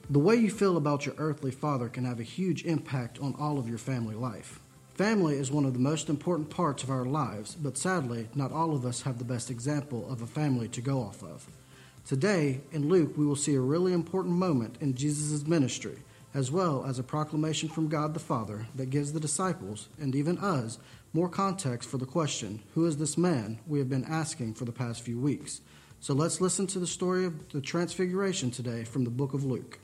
The way you feel about your earthly father can have a huge impact on all of your family life. Family is one of the most important parts of our lives, but sadly, not all of us have the best example of a family to go off of. Today, in Luke, we will see a really important moment in Jesus' ministry, as well as a proclamation from God the Father that gives the disciples, and even us, more context for the question, who is this man, we have been asking for the past few weeks. So let's listen to the story of the Transfiguration today from the book of Luke.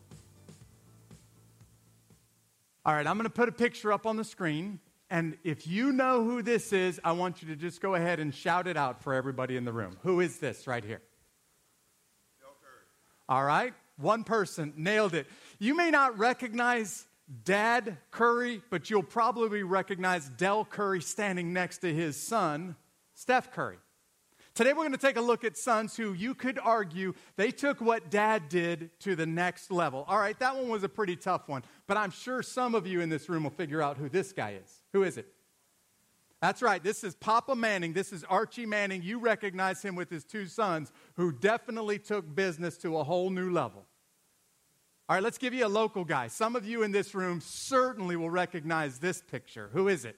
All right, I'm going to put a picture up on the screen, and if you know who this is, I want you to just go ahead and shout it out for everybody in the room. Who is this right here? Del Curry. All right, one person nailed it. You may not recognize Dad Curry, but you'll probably recognize Del Curry standing next to his son, Steph Curry. Today we're going to take a look at sons who you could argue they took what Dad did to the next level. All right, that one was a pretty tough one, but I'm sure some of you in this room will figure out who this guy is. Who is it? That's right, this is Papa Manning. This is Archie Manning. You recognize him with his two sons who definitely took business to a whole new level. All right, let's give you a local guy. Some of you in this room certainly will recognize this picture. Who is it?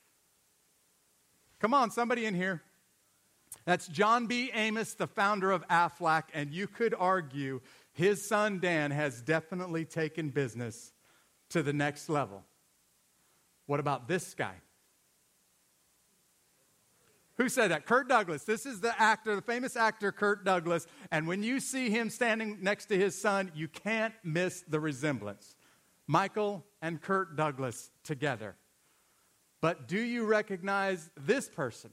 Come on, somebody in here. That's John B. Amos, the founder of Aflac, and you could argue his son Dan has definitely taken business to the next level. What about this guy? Who said that? Kirk Douglas. This is the actor, the famous actor Kirk Douglas, and when you see him standing next to his son, you can't miss the resemblance. Michael and Kirk Douglas together. But do you recognize this person?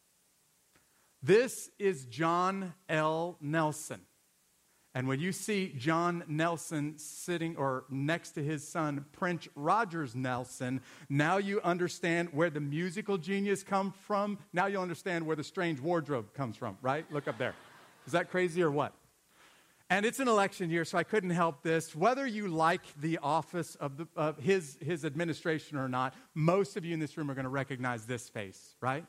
This is John L. Nelson. And when you see John Nelson sitting or next to his son, Prince Rogers Nelson, now you understand where the musical genius comes from. Now you'll understand where the strange wardrobe comes from, right? Look up there. Is that crazy or what? And it's an election year, so I couldn't help this. Whether you like the office of his administration or not, most of you in this room are going to recognize this face, right?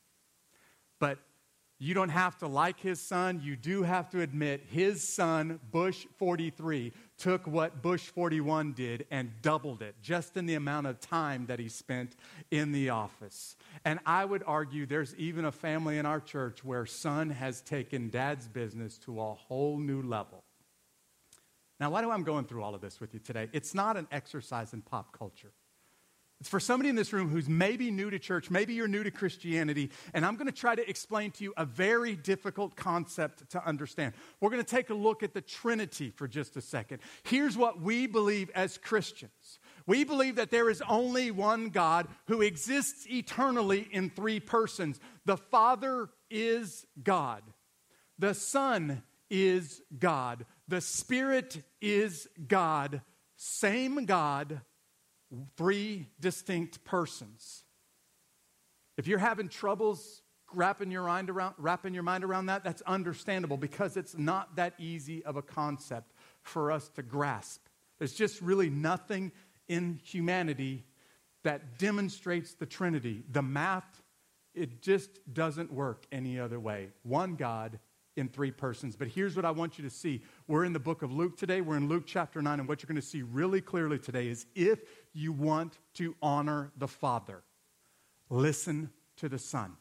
But you don't have to like his son. You do have to admit his son, Bush 43, took what Bush 41 did and doubled it just in the amount of time that he spent in the office. And I would argue there's even a family in our church where son has taken dad's business to a whole new level. Now, why do I going through all of this with you today? It's not an exercise in pop culture. It's for somebody in this room who's maybe new to church, maybe you're new to Christianity, and I'm going to try to explain to you a very difficult concept to understand. We're going to take a look at the Trinity for just a second. Here's what we believe as Christians. We believe that there is only one God who exists eternally in three persons. The Father is God. The Son is God. The Spirit is God. Same God. Three distinct persons. If you're having troubles wrapping your mind around that, that's understandable because it's not that easy of a concept for us to grasp. There's just really nothing in humanity that demonstrates the Trinity. The math, it just doesn't work any other way. One God in three persons. But here's what I want you to see. We're in the book of Luke today. We're in Luke chapter 9. And what you're going to see really clearly today is if you want to honor the Father, listen to the Son.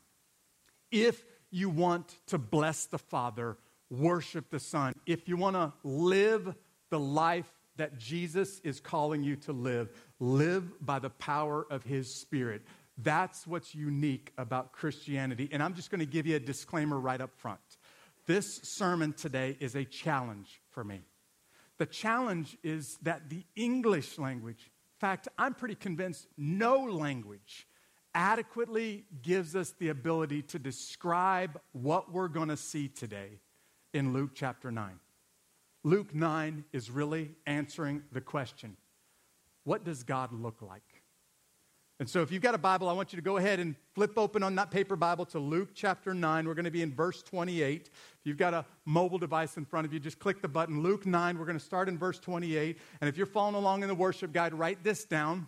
If you want to bless the Father, worship the Son. If you want to live the life that Jesus is calling you to live by the power of His Spirit. That's what's unique about Christianity. And I'm just going to give you a disclaimer right up front. This sermon today is a challenge for me. The challenge is that the English language, in fact, I'm pretty convinced no language adequately gives us the ability to describe what we're going to see today in Luke chapter 9. Luke 9 is really answering the question, what does God look like? And so if you've got a Bible, I want you to go ahead and flip open on that paper Bible to Luke chapter 9. We're going to be in verse 28. If you've got a mobile device in front of you, just click the button. Luke 9, we're going to start in verse 28. And if you're following along in the worship guide, write this down.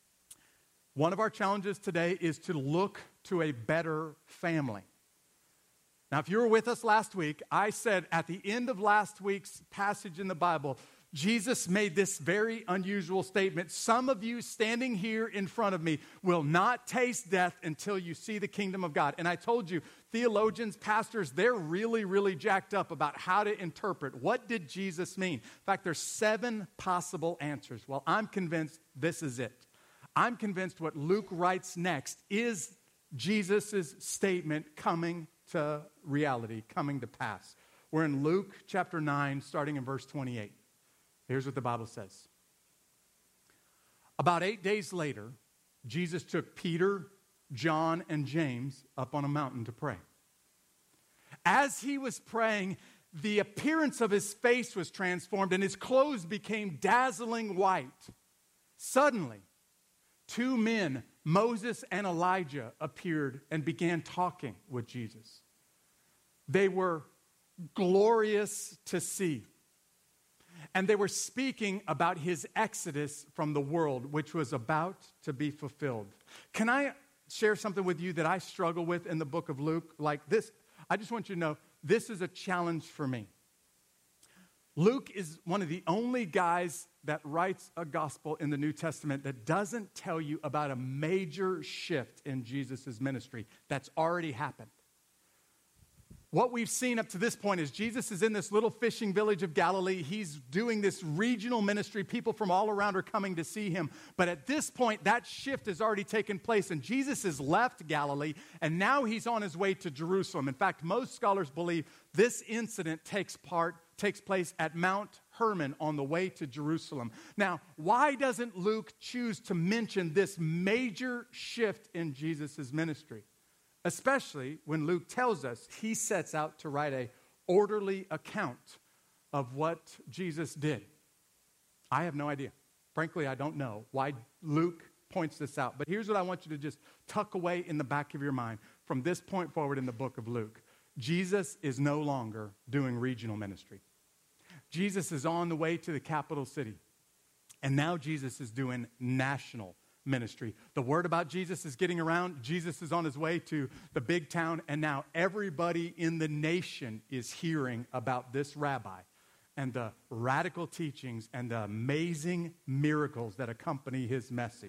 One of our challenges today is to look to a better family. Now, if you were with us last week, I said at the end of last week's passage in the Bible, Jesus made this very unusual statement. Some of you standing here in front of me will not taste death until you see the kingdom of God. And I told you, theologians, pastors, they're really, really jacked up about how to interpret what did Jesus mean. In fact, there's 7 possible answers. Well, I'm convinced this is it. I'm convinced what Luke writes next is Jesus' statement coming to reality, coming to pass. We're in Luke chapter 9, starting in verse 28. Here's what the Bible says. About 8 days later, Jesus took Peter, John, and James up on a mountain to pray. As he was praying, the appearance of his face was transformed and his clothes became dazzling white. Suddenly, 2 men, Moses and Elijah, appeared and began talking with Jesus. They were glorious to see. And they were speaking about his exodus from the world, which was about to be fulfilled. Can I share something with you that I struggle with in the book of Luke? Like this, I just want you to know, this is a challenge for me. Luke is one of the only guys that writes a gospel in the New Testament that doesn't tell you about a major shift in Jesus' ministry that's already happened. What we've seen up to this point is Jesus is in this little fishing village of Galilee. He's doing this regional ministry. People from all around are coming to see him. But at this point, that shift has already taken place, and Jesus has left Galilee, and now he's on his way to Jerusalem. In fact, most scholars believe this incident takes place at Mount Hermon on the way to Jerusalem. Now, why doesn't Luke choose to mention this major shift in Jesus' ministry? Especially when Luke tells us he sets out to write an orderly account of what Jesus did. I have no idea. Frankly, I don't know why Luke points this out. But here's what I want you to just tuck away in the back of your mind. From this point forward in the book of Luke, Jesus is no longer doing regional ministry. Jesus is on the way to the capital city. And now Jesus is doing national ministry. The word about Jesus is getting around. Jesus is on his way to the big town, and now everybody in the nation is hearing about this rabbi and the radical teachings and the amazing miracles that accompany his message.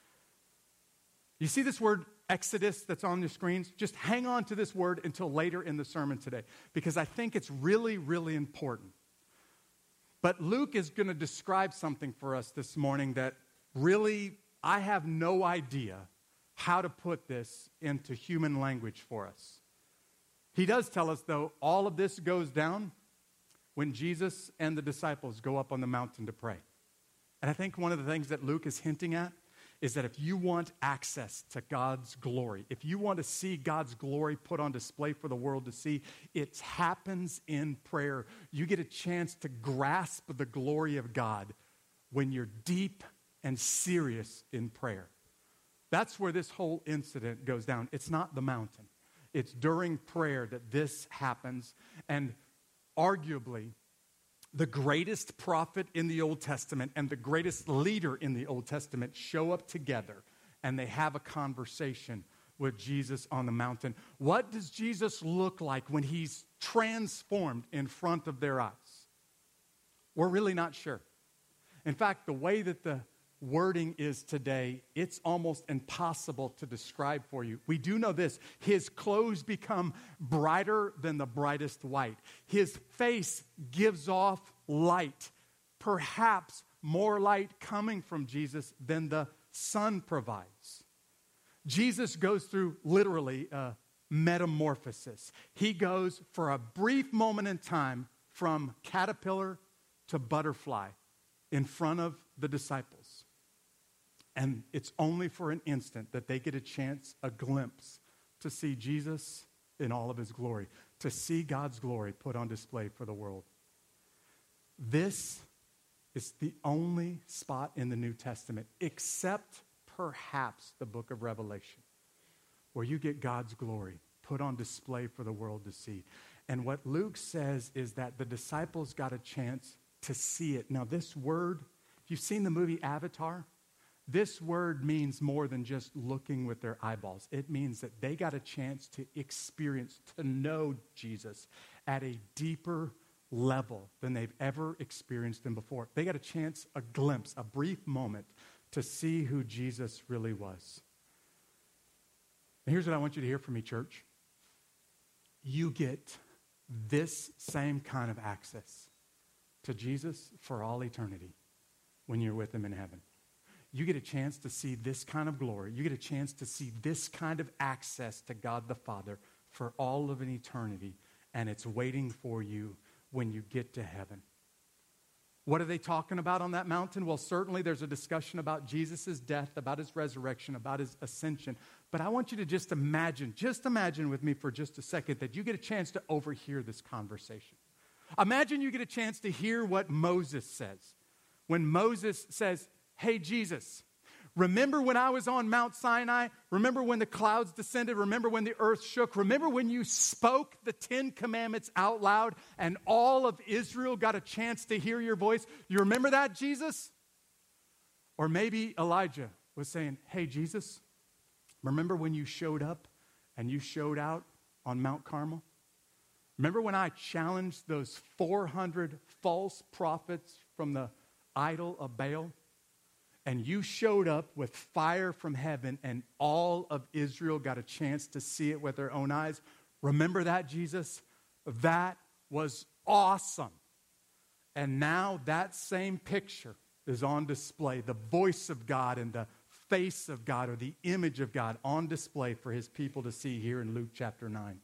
You see this word Exodus that's on the screens? Just hang on to this word until later in the sermon today, because I think it's really, really important. But Luke is going to describe something for us this morning that really, I have no idea how to put this into human language for us. He does tell us, though, all of this goes down when Jesus and the disciples go up on the mountain to pray. And I think one of the things that Luke is hinting at is that if you want access to God's glory, if you want to see God's glory put on display for the world to see, it happens in prayer. You get a chance to grasp the glory of God when you're deep and serious in prayer. That's where this whole incident goes down. It's not the mountain. It's during prayer that this happens. And arguably, the greatest prophet in the Old Testament and the greatest leader in the Old Testament show up together, and they have a conversation with Jesus on the mountain. What does Jesus look like when he's transformed in front of their eyes? We're really not sure. In fact, the way that the wording is today, it's almost impossible to describe for you. We do know this: his clothes become brighter than the brightest white. His face gives off light, perhaps more light coming from Jesus than the sun provides. Jesus goes through literally a metamorphosis. He goes for a brief moment in time from caterpillar to butterfly in front of the disciples. And it's only for an instant that they get a chance, a glimpse, to see Jesus in all of his glory, to see God's glory put on display for the world. This is the only spot in the New Testament, except perhaps the book of Revelation, where you get God's glory put on display for the world to see. And what Luke says is that the disciples got a chance to see it. Now, this word, if you've seen the movie Avatar, this word means more than just looking with their eyeballs. It means that they got a chance to experience, to know Jesus at a deeper level than they've ever experienced them before. They got a chance, a glimpse, a brief moment to see who Jesus really was. And here's what I want you to hear from me, church. You get this same kind of access to Jesus for all eternity when you're with him in heaven. You get a chance to see this kind of glory. You get a chance to see this kind of access to God the Father for all of an eternity, and it's waiting for you when you get to heaven. What are they talking about on that mountain? Well, certainly there's a discussion about Jesus' death, about his resurrection, about his ascension. But I want you to just imagine with me for just a second that you get a chance to overhear this conversation. Imagine you get a chance to hear what Moses says. When Moses says, hey, Jesus, remember when I was on Mount Sinai? Remember when the clouds descended? Remember when the earth shook? Remember when you spoke the 10 Commandments out loud and all of Israel got a chance to hear your voice? You remember that, Jesus? Or maybe Elijah was saying, hey, Jesus, remember when you showed up and you showed out on Mount Carmel? Remember when I challenged those 400 false prophets from the idol of Baal? And you showed up with fire from heaven and all of Israel got a chance to see it with their own eyes. Remember that, Jesus? That was awesome. And now that same picture is on display. The voice of God and the face of God, or the image of God, on display for his people to see here in Luke chapter 9.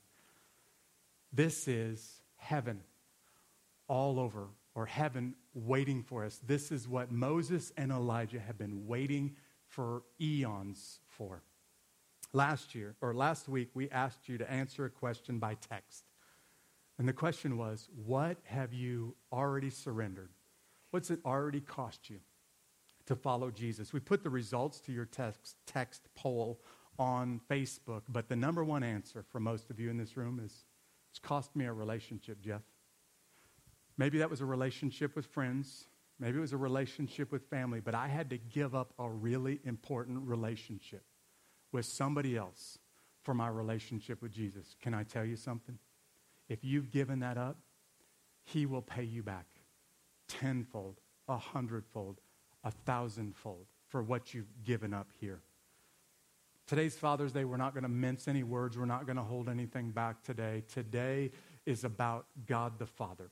This is heaven all over, or heaven waiting for us. This is what Moses and Elijah have been waiting for eons for. Last week, we asked you to answer a question by text. And the question was, what have you already surrendered? What's it already cost you to follow Jesus? We put the results to your text poll on Facebook, but the number one answer for most of you in this room is, it's cost me a relationship, Jeff. Maybe that was a relationship with friends. Maybe it was a relationship with family, but I had to give up a really important relationship with somebody else for my relationship with Jesus. Can I tell you something? If you've given that up, he will pay you back tenfold, 100-fold, 1,000-fold for what you've given up here. Today's Father's Day, we're not going to mince any words. We're not going to hold anything back today. Today is about God the Father.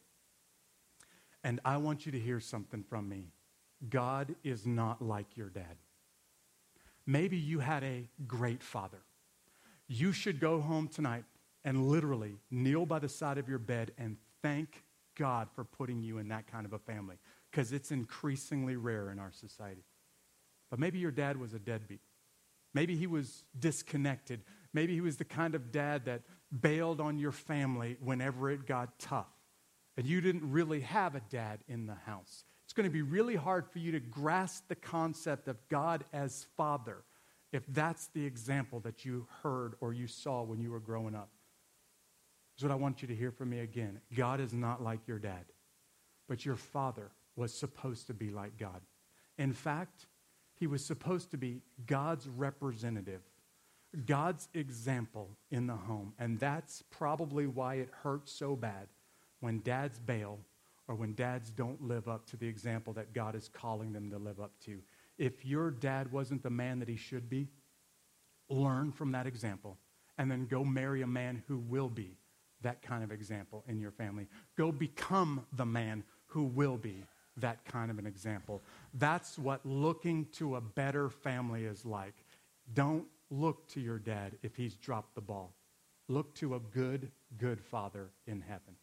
And I want you to hear something from me. God is not like your dad. Maybe you had a great father. You should go home tonight and literally kneel by the side of your bed and thank God for putting you in that kind of a family, because it's increasingly rare in our society. But maybe your dad was a deadbeat. Maybe he was disconnected. Maybe he was the kind of dad that bailed on your family whenever it got tough. And you didn't really have a dad in the house. It's going to be really hard for you to grasp the concept of God as Father if that's the example that you heard or you saw when you were growing up. Here's what I want you to hear from me again. God is not like your dad, but your father was supposed to be like God. In fact, he was supposed to be God's representative, God's example in the home. And that's probably why it hurts so bad when dads bail or when dads don't live up to the example that God is calling them to live up to. If your dad wasn't the man that he should be, learn from that example and then go marry a man who will be that kind of example in your family. Go become the man who will be that kind of an example. That's what looking to a better family is like. Don't look to your dad if he's dropped the ball. Look to a good, good father in heaven.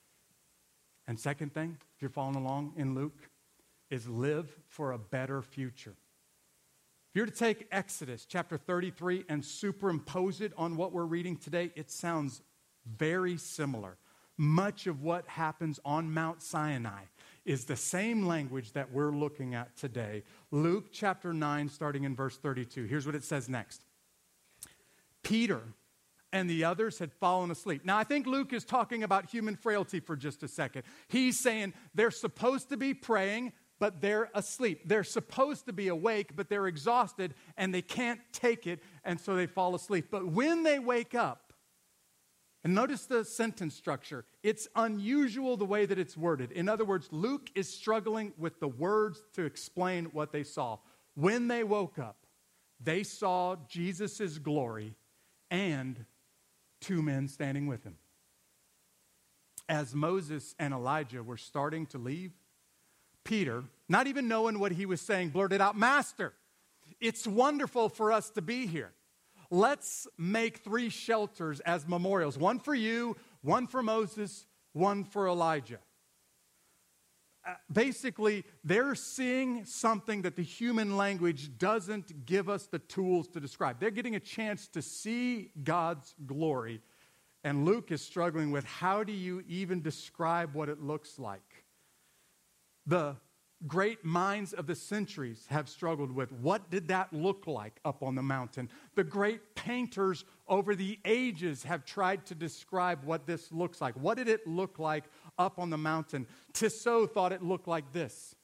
And second thing, if you're following along in Luke, is live for a better future. If you're to take Exodus chapter 33 and superimpose it on what we're reading today, it sounds very similar. Much of what happens on Mount Sinai is the same language that we're looking at today. Luke chapter 9, starting in verse 32. Here's what it says next. Peter and the others had fallen asleep. Now, I think Luke is talking about human frailty for just a second. He's saying they're supposed to be praying, but they're asleep. They're supposed to be awake, but they're exhausted, and they can't take it, and so they fall asleep. But when they wake up, And notice the sentence structure. It's unusual the way that it's worded. In other words, Luke is struggling with the words to explain what they saw. When they woke up, they saw Jesus' glory and two men standing with him. As Moses and Elijah were starting to leave, Peter, not even knowing what he was saying, blurted out, "Master, it's wonderful for us to be here. Let's make 3 shelters as memorials. One for you, one for Moses, one for Elijah." Basically, they're seeing something that the human language doesn't give us the tools to describe. They're getting a chance to see God's glory. And Luke is struggling with, how do you even describe what it looks like? The great minds of the centuries have struggled with, what did that look like up on the mountain? The great painters over the ages have tried to describe what this looks like. What did it look like up on the mountain? Tissot thought it looked like this.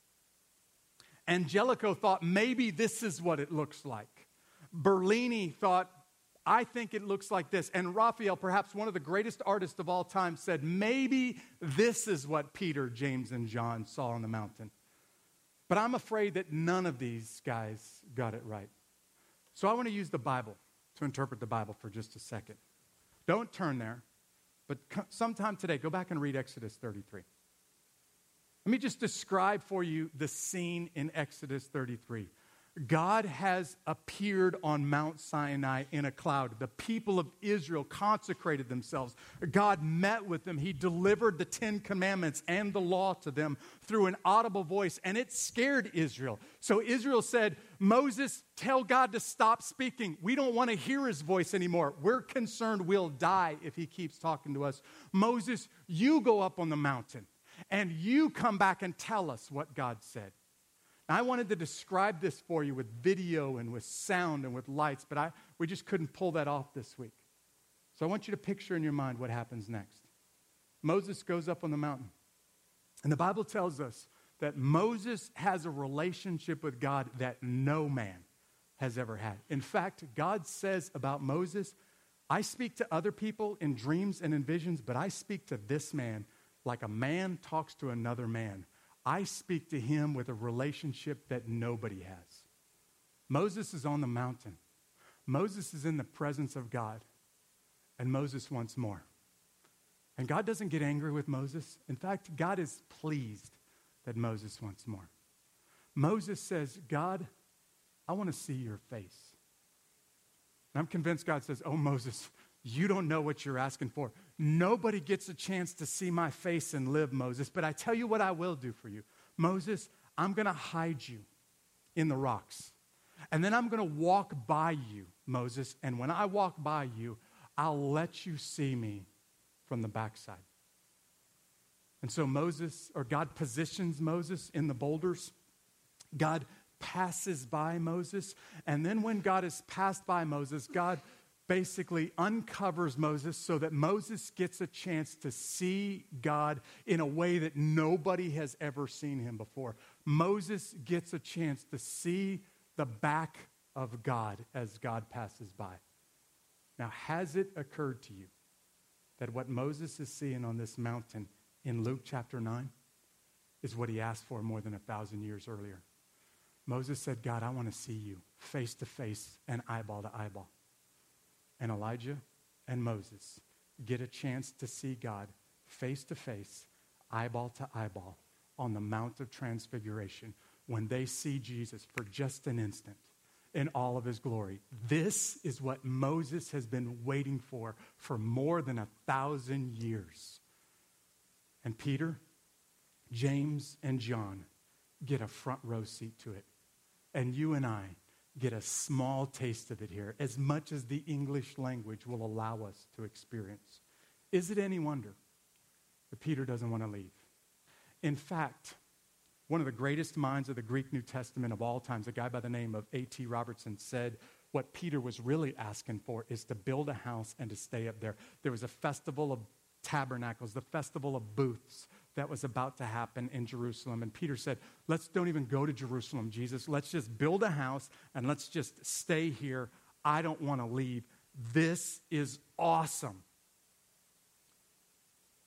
Angelico thought maybe this is what it looks like. Bernini thought, I think it looks like this. And Raphael, perhaps one of the greatest artists of all time, said maybe this is what Peter, James, and John saw on the mountain. But I'm afraid that none of these guys got it right. So I want to use the Bible to interpret the Bible for just a second. Don't turn there, but sometime today, go back and read Exodus 33. Let me just describe for you the scene in Exodus 33. God has appeared on Mount Sinai in a cloud. The people of Israel consecrated themselves. God met with them. He delivered the 10 commandments and the law to them through an audible voice, and it scared Israel. So Israel said, "Moses, tell God to stop speaking. We don't want to hear his voice anymore. We're concerned we'll die if he keeps talking to us. Moses, you go up on the mountain, and you come back and tell us what God said." I wanted to describe this for you with video and with sound and with lights, but we just couldn't pull that off this week. So I want you to picture in your mind what happens next. Moses goes up on the mountain. And the Bible tells us that Moses has a relationship with God that no man has ever had. In fact, God says about Moses, "I speak to other people in dreams and in visions, but I speak to this man like a man talks to another man. I speak to him with a relationship that nobody has." Moses is on the mountain. Moses is in the presence of God. And Moses wants more. And God doesn't get angry with Moses. In fact, God is pleased that Moses wants more. Moses says, "God, I want to see your face." And I'm convinced God says, "Oh, Moses, you don't know what you're asking for. Nobody gets a chance to see my face and live, Moses. But I tell you what I will do for you. Moses, I'm going to hide you in the rocks. And then I'm going to walk by you, Moses. And when I walk by you, I'll let you see me from the backside." And so God positions Moses in the boulders. God passes by Moses. And then when God has passed by Moses, God basically uncovers Moses so that Moses gets a chance to see God in a way that nobody has ever seen him before. Moses gets a chance to see the back of God as God passes by. Now, has it occurred to you that what Moses is seeing on this mountain in Luke chapter 9 is what he asked for more than 1,000 years earlier? Moses said, "God, I want to see you face to face and eyeball to eyeball." And Elijah and Moses get a chance to see God face to face, eyeball to eyeball, on the Mount of Transfiguration when they see Jesus for just an instant in all of his glory. This is what Moses has been waiting for more than 1,000 years. And Peter, James, and John get a front row seat to it. And you and I get a small taste of it here, as much as the English language will allow us to experience. Is it any wonder that Peter doesn't want to leave? In fact, one of the greatest minds of the Greek New Testament of all times, a guy by the name of A.T. Robertson, said what Peter was really asking for is to build a house and to stay up there. There was a festival of tabernacles, the festival of booths, that was about to happen in Jerusalem. And Peter said, don't even go to Jerusalem, Jesus. Let's just build a house and let's just stay here. I don't want to leave. This is awesome.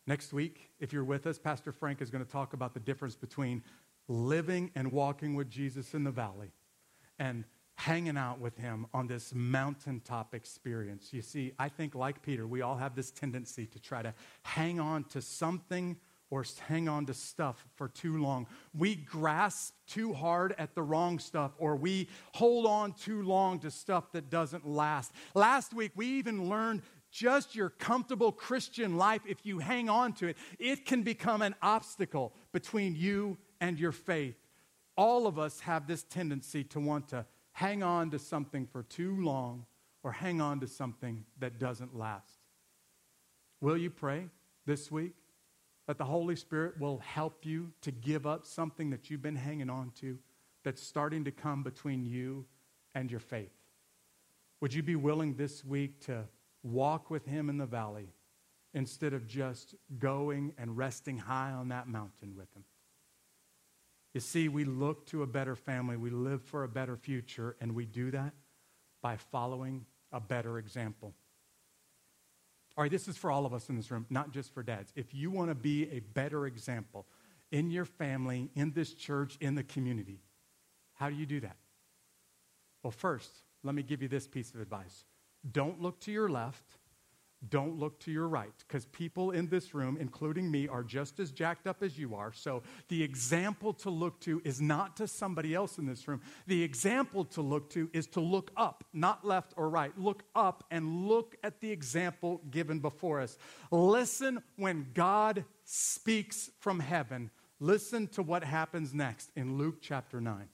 Next week, if you're with us, Pastor Frank is going to talk about the difference between living and walking with Jesus in the valley and hanging out with him on this mountaintop experience. You see, I think like Peter, we all have this tendency to try to hang on to something or hang on to stuff for too long. We grasp too hard at the wrong stuff, or we hold on too long to stuff that doesn't last. Last week, we even learned just your comfortable Christian life, if you hang on to it, it can become an obstacle between you and your faith. All of us have this tendency to want to hang on to something for too long or hang on to something that doesn't last. Will you pray this week that the Holy Spirit will help you to give up something that you've been hanging on to that's starting to come between you and your faith? Would you be willing this week to walk with him in the valley instead of just going and resting high on that mountain with him? You see, we look to a better family, we live for a better future, and we do that by following a better example. All right, this is for all of us in this room, not just for dads. If you want to be a better example in your family, in this church, in the community, how do you do that? Well, first, let me give you this piece of advice. Don't look to your left. Don't look to your right, because people in this room, including me, are just as jacked up as you are. So the example to look to is not to somebody else in this room. The example to look to is to look up, not left or right. Look up and look at the example given before us. Listen when God speaks from heaven. Listen to what happens next in Luke chapter 9.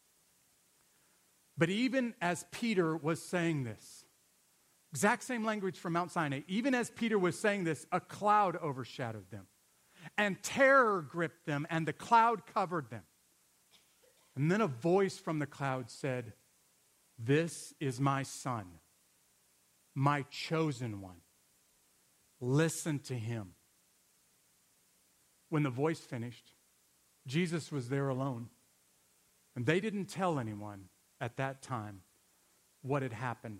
But even as Peter was saying this, exact same language from Mount Sinai. Even as Peter was saying this, a cloud overshadowed them. And terror gripped them, and the cloud covered them. And then a voice from the cloud said, "This is my son, my chosen one. Listen to him." When the voice finished, Jesus was there alone. And they didn't tell anyone at that time what had happened.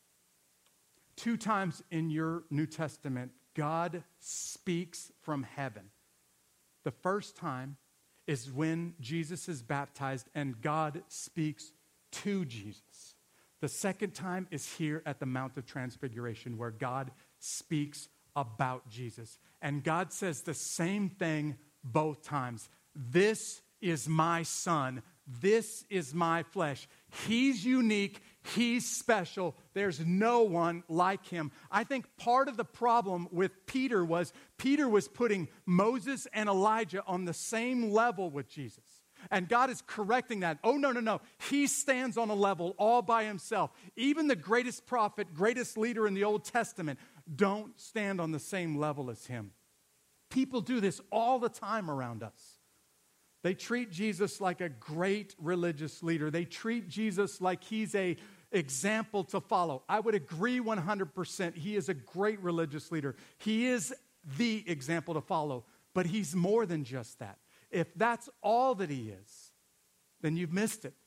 2 times in your New Testament, God speaks from heaven. The first time is when Jesus is baptized and God speaks to Jesus. The second time is here at the Mount of Transfiguration where God speaks about Jesus. And God says the same thing both times. This is my son. This is my flesh. He's unique. He's special. There's no one like him. I think part of the problem with Peter was putting Moses and Elijah on the same level with Jesus. And God is correcting that. Oh, no. He stands on a level all by himself. Even the greatest prophet, greatest leader in the Old Testament don't stand on the same level as him. People do this all the time around us. They treat Jesus like a great religious leader. They treat Jesus like he's an example to follow. I would agree 100%. He is a great religious leader. He is the example to follow. But he's more than just that. If that's all that he is, then you've missed it.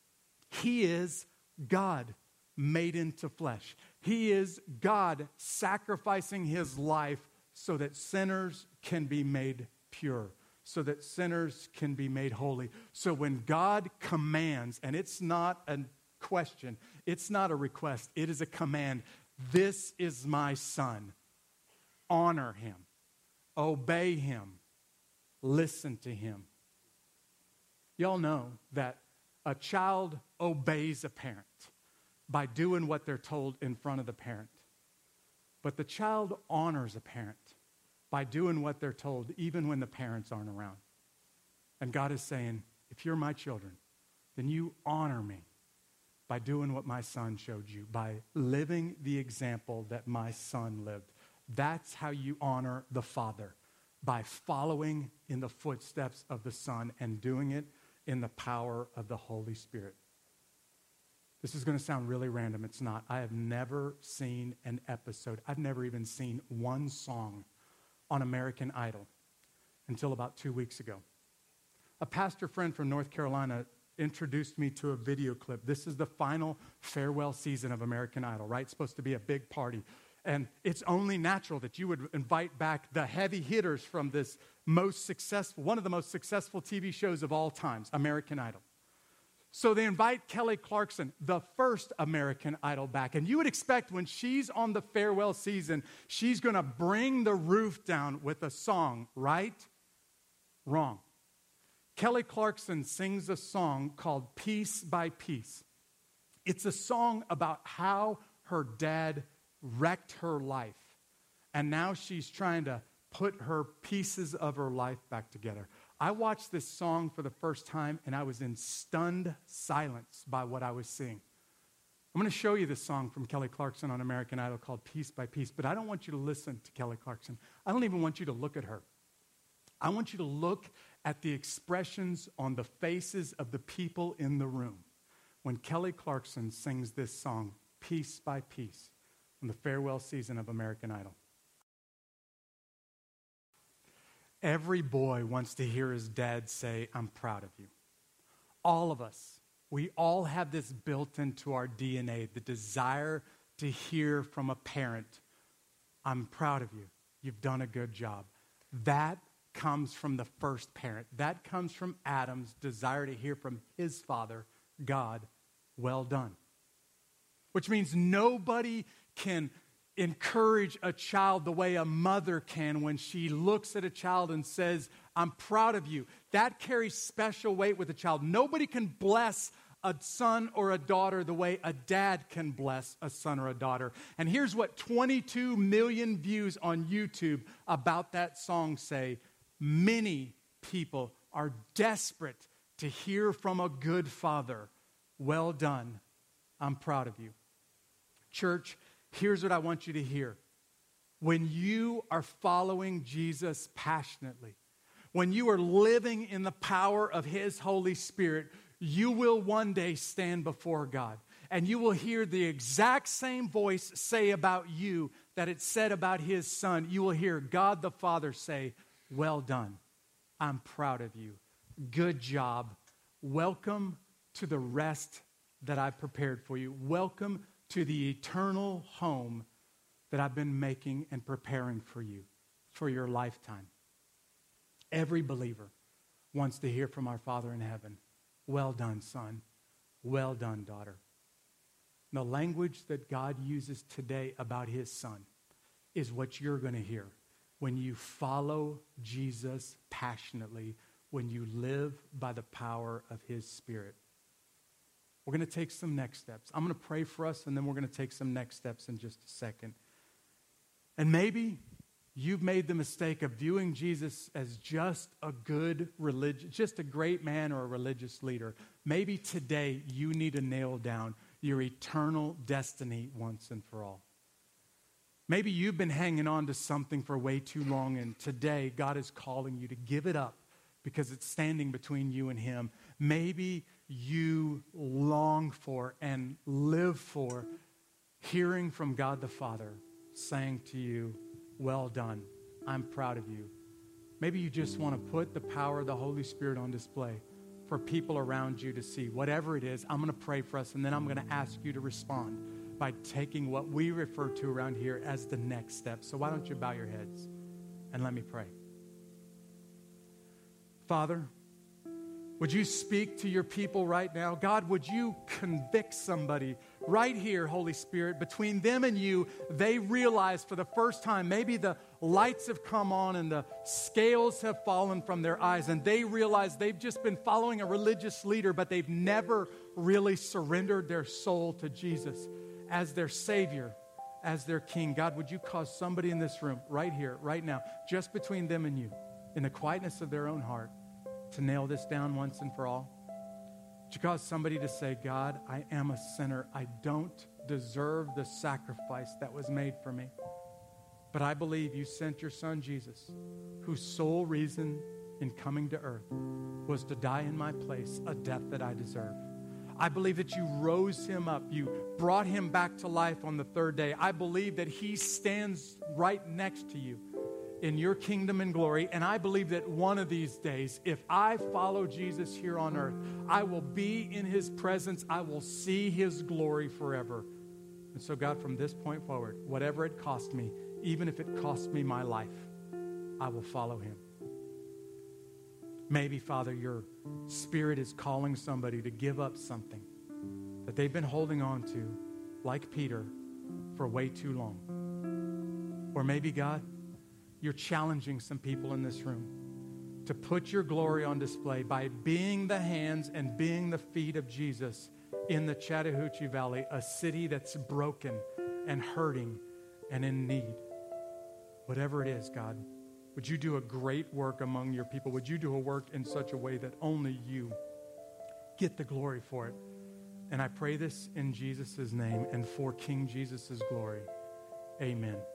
He is God made into flesh. He is God sacrificing his life so that sinners can be made pure, so that sinners can be made holy. So when God commands, and it's not a question, it's not a request, it is a command. This is my son. Honor him. Obey him. Listen to him. Y'all know that a child obeys a parent by doing what they're told in front of the parent. But the child honors a parent by doing what they're told, even when the parents aren't around. And God is saying, if you're my children, then you honor me by doing what my son showed you, by living the example that my son lived. That's how you honor the Father, by following in the footsteps of the Son and doing it in the power of the Holy Spirit. This is going to sound really random. It's not. I have never seen an episode. I've never even seen one song on American Idol until about 2 weeks ago. A pastor friend from North Carolina introduced me to a video clip. This is the final farewell season of American Idol, right? It's supposed to be a big party. And it's only natural that you would invite back the heavy hitters from this one of the most successful TV shows of all times, American Idol. So they invite Kelly Clarkson, the first American Idol, back. And you would expect when she's on the farewell season, she's going to bring the roof down with a song, right? Wrong. Kelly Clarkson sings a song called Piece by Piece. It's a song about how her dad wrecked her life. And now she's trying to put her pieces of her life back together. I watched this song for the first time, and I was in stunned silence by what I was seeing. I'm going to show you this song from Kelly Clarkson on American Idol called Piece by Piece, but I don't want you to listen to Kelly Clarkson. I don't even want you to look at her. I want you to look at the expressions on the faces of the people in the room when Kelly Clarkson sings this song, Piece by Piece, on the farewell season of American Idol. Every boy wants to hear his dad say, "I'm proud of you." All of us, we all have this built into our DNA, the desire to hear from a parent, "I'm proud of you. You've done a good job." That comes from the first parent. That comes from Adam's desire to hear from his father, God, "Well done." Which means nobody can encourage a child the way a mother can when she looks at a child and says, "I'm proud of you." That carries special weight with a child. Nobody can bless a son or a daughter the way a dad can bless a son or a daughter. And here's what 22 million views on YouTube about that song say. Many people are desperate to hear from a good father, "Well done, I'm proud of you." Church, here's what I want you to hear. When you are following Jesus passionately, when you are living in the power of His Holy Spirit, you will one day stand before God. And you will hear the exact same voice say about you that it said about His Son. You will hear God the Father say, "Well done. I'm proud of you. Good job. Welcome to the rest that I've prepared for you. Welcome to the eternal home that I've been making and preparing for you, for your lifetime." Every believer wants to hear from our Father in heaven, "Well done, son. Well done, daughter." The language that God uses today about His Son is what you're going to hear when you follow Jesus passionately, when you live by the power of His Spirit. We're going to take some next steps. I'm going to pray for us, and then we're going to take some next steps in just a second. And maybe you've made the mistake of viewing Jesus as just a good just a great man or a religious leader. Maybe today you need to nail down your eternal destiny once and for all. Maybe you've been hanging on to something for way too long, and today God is calling you to give it up because it's standing between you and Him. Maybe you long for and live for hearing from God the Father saying to you, "Well done, I'm proud of you." Maybe you just want to put the power of the Holy Spirit on display for people around you to see. Whatever it is, I'm going to pray for us, and then I'm going to ask you to respond by taking what we refer to around here as the next step. So why don't you bow your heads and let me pray. Father, would you speak to your people right now? God, would you convict somebody right here, Holy Spirit? Between them and you, they realize for the first time, maybe the lights have come on and the scales have fallen from their eyes, and they realize they've just been following a religious leader, but they've never really surrendered their soul to Jesus as their Savior, as their King. God, would you cause somebody in this room, right here, right now, just between them and you, in the quietness of their own heart, to nail this down once and for all? Would you cause somebody to say, "God, I am a sinner. I don't deserve the sacrifice that was made for me. But I believe you sent your Son, Jesus, whose sole reason in coming to earth was to die in my place, a death that I deserve. I believe that you rose him up. You brought him back to life on the third day. I believe that he stands right next to you in your kingdom and glory. And I believe that one of these days, if I follow Jesus here on earth, I will be in his presence. I will see his glory forever. And so, God, from this point forward, whatever it cost me, even if it cost me my life, I will follow him. Maybe, Father, your Spirit is calling somebody to give up something that they've been holding on to, like Peter, for way too long. Or maybe, God, you're challenging some people in this room to put your glory on display by being the hands and being the feet of Jesus in the Chattahoochee Valley, a city that's broken and hurting and in need. Whatever it is, God, would you do a great work among your people? Would you do a work in such a way that only you get the glory for it? And I pray this in Jesus' name and for King Jesus' glory. Amen.